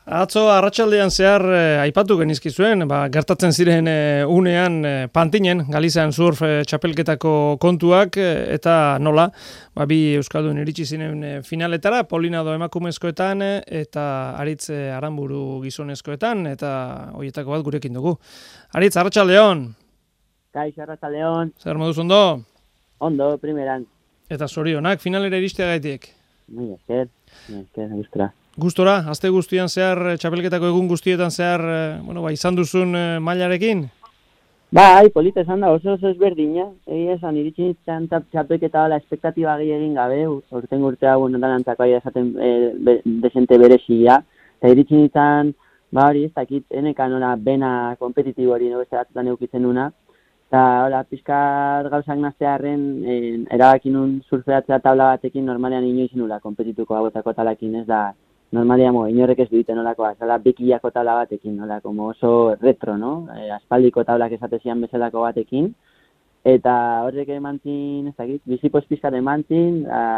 Atzo arratsaldean zehar aipatu genizkizuen, gertatzen ziren unean Pantinen, Galizian surf txapelketako kontuak eta nola, bi euskaldun iritsi ziren finaletara, Polinado emakumezkoetan eta Aritz Aranburu gizonezkoetan, eta horietako bat gurekin dugu. Aritz, arratsaldeon. Kaixo, arratsaldeon. Zer moduz ondo? Ondo, primeran. Eta zorionak, finalera iristeagaitik. Mila esker, gustora. Gustora, aste guztian zehar, txapelketako egun guztietan zehar, izan duzun mailarekin? Polita esan da, oso ezberdina. Egia esan, iritsi nintzen txapelketa dela espektatiba egin gabe, urten urtea danantzako esaten desente berezia. Eta iritsi nintzen, ez dakit, eneka nola bena kompetitibo hori beste batzutan eukitzen nuna. Eta pixkat gauzak naztearen erabakin nun surfeatzea tabla batekin normalean inoiz nula kompetituko hauetako talakin, ez da normalean inorek ez duiten nolakoa, zala bikillako tabla batekin, oso retro, no? Aspaldiko tablak esatezian bezalako batekin. Eta horrek emantzin, ez dakit, bizipoz pixkat emantzin,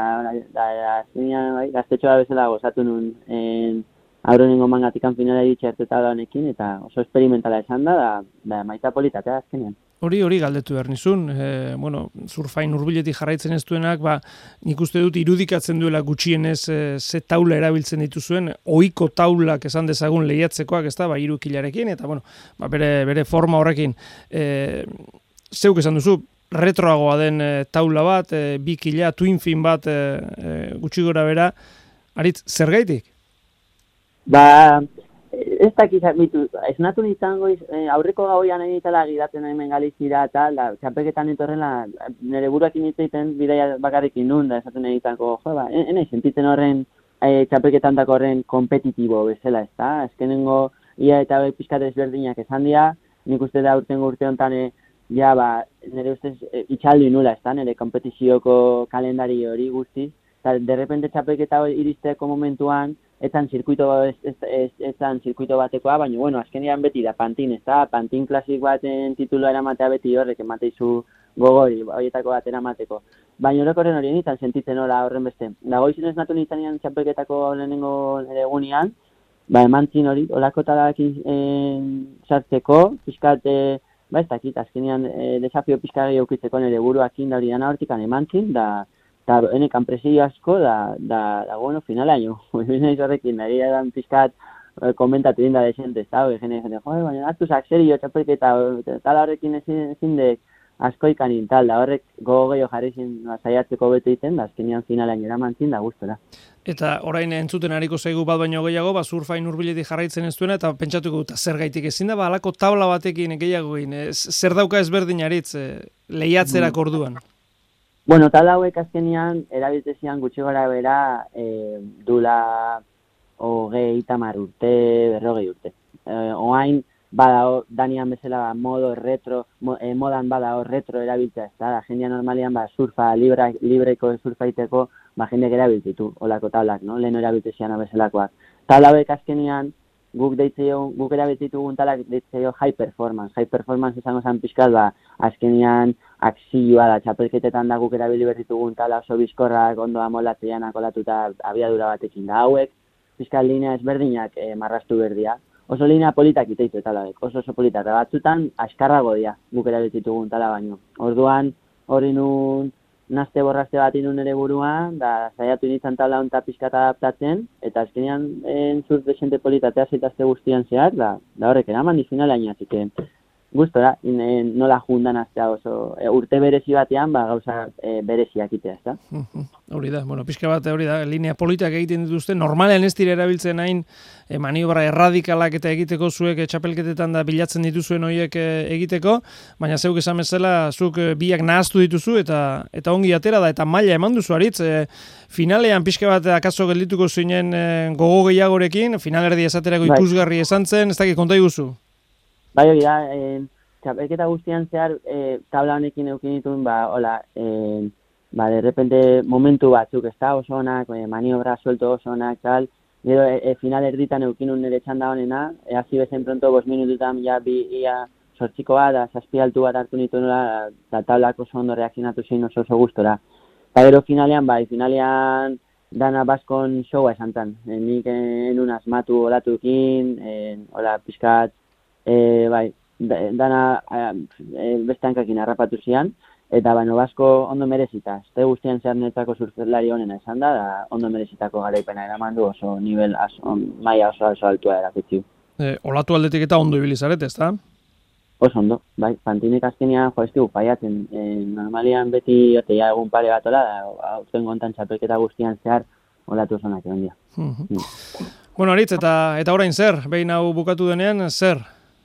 gaztetxoa bezala gozatu nun aurrenengo mangatikan finala iritxerte tabla honekin, eta oso experimentala esan da maita politatea azkenean. Hori galdetu behar nizun, surfain hurbiletik jarraitzen ez duenak, nik uste dut irudikatzen duela gutxienez ze taula erabiltzen dituzuen, ohiko taulak esan dezagun lehiatzekoak, ez da, 3 kilarekin, eta bere forma horrekin. Zeuk esan duzu, retroagoa den taula bat, 2 kila, twin fin bat gutxi gora bera, Aritz, zergaitik? Ez dakit, esnatu nintzango, aurreko gauian egitela gidatzen hemen Galizira eta txapelketan etorrela nire buruakin egiten bidaia bakarrikin nun, da esaten egitako, enaiz sentitzen horren txapelketan dako horren kompetitibo bezala, ez da? Azkenengo ia eta pixkat ezberdinak esan dira, nik uste da urte honetan nire ustez itxaldu nula, ez da? Nire kompetizioko kalendari hori guztiz, eta derrepente txapelketa iristeko momentuan, etzan zirkuito batekoa, baina, azkenean beti da Pantin, ez da? Pantin klasik baten tituloa eramatea beti horrek, emateizu gogori, horietako bat eramateko. Baina horrekorren horien izan sentitzen hola horren beste. Dagoizun ez natu nintzen txapelketako lehenengo egunean, emantzin hori, holako talakin sartzeko, pixkat, ez dakit, azkenean desafio pixkat eukitzeko nire buruakin da hori dana hortikan emantzin, eta enekan presio asko da finalaino. Binaiz horrekin, egia dan pixkat komentatu dinda desente, ez da, baina hartuzak serio txapelketa, tala horrekin ezin dek asko ikanin tal, da horrek gogo gehiago jarri zin saiatzeko beto egiten, da azkenean finalaino eraman zin da gustora. Eta orain entzuten hariko zaigu bat baino gehiago, surfain hurbiletik jarraitzen ez duena, eta pentsatuko dut, zer gaitik ezin da, halako tabla batekin gehiago egin, zer dauka ezberdin Aritz lehiatzerak orduan? Tal hauek azkenean erabiltzezian gutxi gora bera dula 30 urte, 40 urte. Oain badao Danian bezala modan badao retro erabiltzea, ez da, jendea normalian surfa libreko surfaiteko jendeak erabiltzitu, olako tablak, no? Lehen erabiltzezian bezalakoak. Tal hauek azkenean guk erabiltzitugun talak deitzeio high performance. High performance izango zen pixkat, azkenean akzioa da, txapelketetan da guk erabili berritugun tala oso bizkorrak, ondo amolatzean akolatuta abiadura batekin da hauek, pixkat linea ezberdinak marrastu berdia. Oso linea politak iteitu talabek, oso politak. Batzutan askarrago dira guk erabiltzitugun tala baino. Orduan, hori nun nazte borrazte bat inun ere buruan, da saiatu nintzen tala honta pixkat adaptatzen, eta azkenean entzut desente politatea zeitazte guztian zehar, da horrek eraman di finalaino, azike gustora, nola jundan aztea oso urte berezi batean, gauza bereziak itea, ez da? Hori da, pixka bat hori da, linea politak egiten dituzte, normalean ez dira erabiltzen hain maniobra erradikalak eta egiteko zuek txapelketetan da bilatzen dituzuen horiek egiteko, baina zeuk esan bezala, zuk biak nahaztu dituzu eta ongi atera da, eta maila eman duzu Aritz, finalean pixka bat akaso geldituko zinen gogo gehiagorekin, finalerdi esaterako ikusgarri esan zen, ez dakit konta iguzu? Hori da, txapelketa guztian zehar tabla honekin eukin dituen, de repente momentu batzuk, ez da, oso onak, maniobra suelto oso onak, tal, gero final erditan eukinun nire txanda honena, hasi bezen pronto 5 minututan sortzikoa, da 7 altu bat hartu nitu nola, eta tablak oso ondo reakzionatu zein oso gustora. Eta gero finalean, dana baskon showa esantan. Nik enun asmatu olatukin, hola pixkat, bai, dana beste hankakin harrapatu zian, eta baino basko ondo merezita. Este guztian zehar netzako surflari honena esan da ondo merezitako garaipena eraman du, oso nivel maila oso altua erakutsi. Olatu aldetik eta ondo ibili zarete, ezta? Oso ondo, bai, Pantinek azkenean joestigu paiatzen. Normalian beti oteia egun pare bat ola, aurten gontan txapelketa guztian zehar olatu zonak egon dira. Bueno, Aritz, eta orain zer? Behin hau bukatu denean, zer?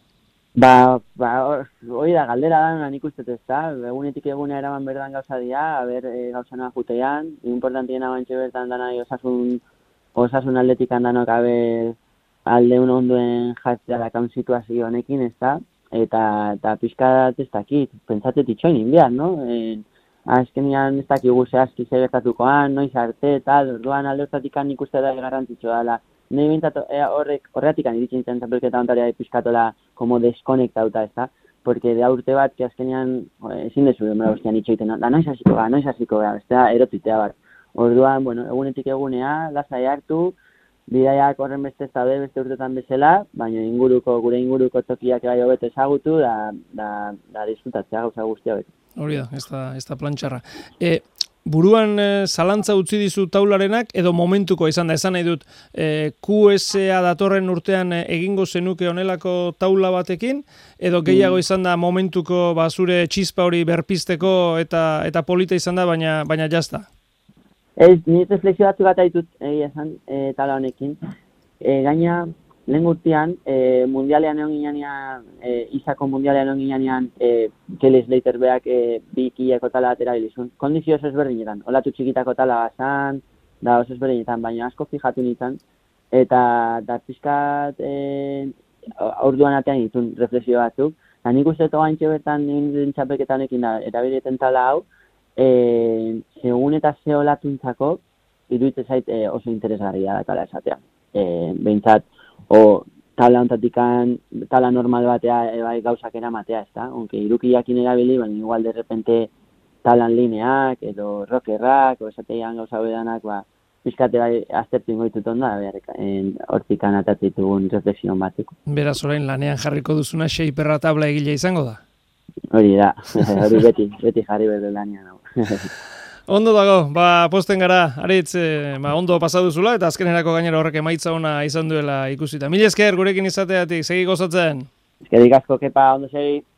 Hori da, galdera da, nik uste ez da, egunetik eguna eraman berdan gauza dira, gauza noa jutean, importantiena bantxe bertan dana osasun atletik handanok alde onduen jartzea dakaun situazio honekin, ez da, eta pixka ez dakit, pentsatet itxoin inbian, no? Azkenean ez dakigu zehazki zer gertatukoan, noiz arte, eta orduan alde hortatik nik uste da garrantzitsua dela. Nei bintzat horretik iritsi nintzen txapelketa ontaria pixkatola como deskonektauta, ez da? Porque de urte bat, que azkenean ezin dezu demora guztian itxoiten, da noiz hasiko gara, ez da, erotuitea bat. Orduan, bueno, egunetik egunea, lasai hartu, bidaiak horren beste ez daude beste urtetan bezala, baina gure inguruko tokiak gai hobeto ezagutu, da disfrutatzea gauza guztia beti. Hori da, ez da plantxarra. Buruan zalantza utzi dizu taularenak, edo momentuko izan da, esan nahi dut, QSA datorren urtean egingo zenuke honelako taula batekin, edo gehiago izan da momentuko zure txispa hori berpisteko eta polita izan da, baina jazta? Ez, ni refleksio batzu bat ditut esan tala honekin. Gaina, lehen urtean, mundialean egon ginean, izako mundialean egon ginean, Kelly Slater beak bikileko tala bat erabilizun. Kondizio oso ezberdinetan, olatu txikitako tala bazan, da oso ezberdinetan, baina asko fijatu nintzen, eta pizkat orduan atean ditun refleksio batzuk. Nik uste togaintxe bertan nien txapelketa honekin da, erabiliten tala hau, segun eta ze olatuntzako, iruditzen zait oso interesgarria da tala esatea. Behintzat, tala ontatikan, tala normal batea gauzak eramatea, ez da? Onke irukiakin erabili, baina igual de repente talan lineak, edo rockerrak, esatean gauza bedanak, pizkate aztertu ingoitut onda, hortikan atatzitugun refleksion batzuk. Beraz, orain lanean jarriko duzuna shaperra tabla egile izango da? Hori da, hori beti jarri berde lanean. Ondo dago, posten gara, Aritz, ondo pasatu zula, eta azkenerako gainera horrek emaitza ona izan duela ikusita. Mil esker gurekin izateatik, segi gozatzen. Eskerik asko, kepa, ondo segi.